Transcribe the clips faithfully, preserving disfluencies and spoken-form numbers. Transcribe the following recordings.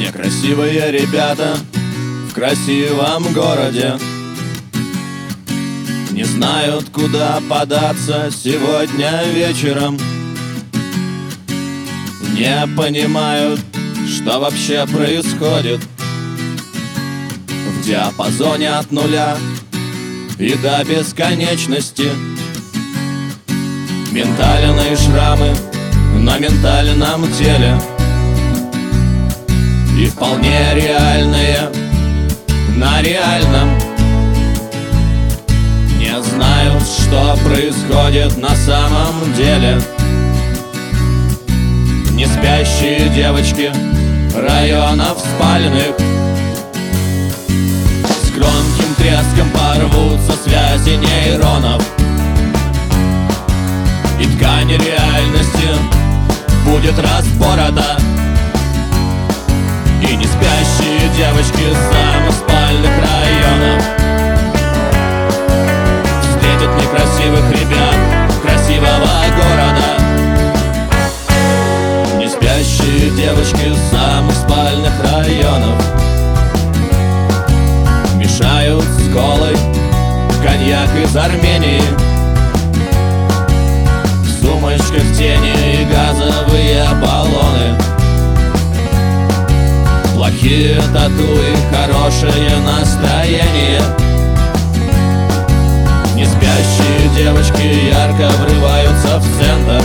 Некрасивые ребята в красивом городе не знают, куда податься сегодня вечером. Не понимают, что вообще происходит в диапазоне от нуля и до бесконечности. Ментальные шрамы на ментальном теле и вполне реальные на реальном. Не знают, что происходит на самом деле. Не спящие девочки районов спальных с громким треском порвутся связи нейронов, и ткань реальности будет распорота. И не спящие девочки самоспальных районов встретят некрасивых ребят красивого города. Не спящие девочки самоспальных районов мешают с колой коньяк из Армении. В сумочках тени и газовые баллоны, плохие тату и хорошее настроение. Не спящие девочки ярко врываются в центр.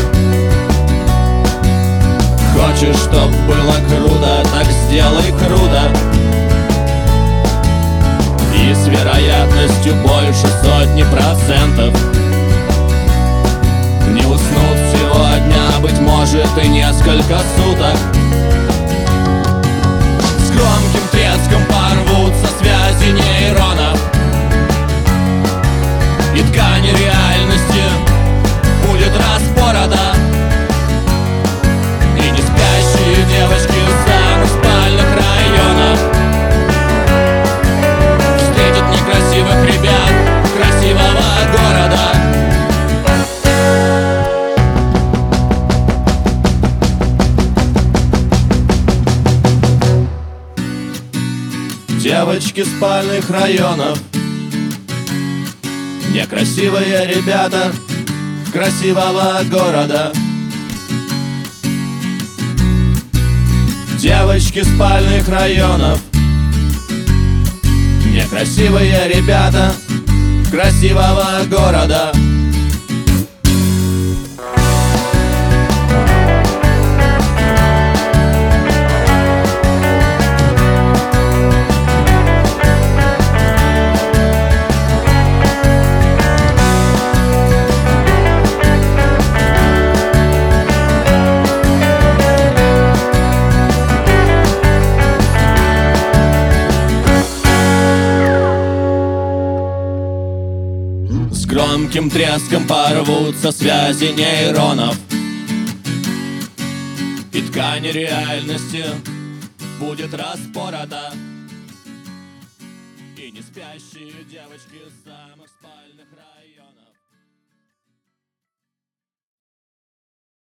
Хочешь, чтоб было круто, так сделай круто. И с вероятностью больше сотни процентов не уснут сегодня, а быть может и несколько суток. С громким треском порвутся связи нейронов, и ткань реальности будет распорота. И не спящие девочки самых спальных районов встретят некрасивых ребят красивого города. Девочки спальных районов, некрасивые ребята красивого города. Девочки спальных районов, некрасивые ребята красивого города. С громким треском порвутся связи нейронов, и ткань реальности будет распорота. И не спящие девочки самых спальных районов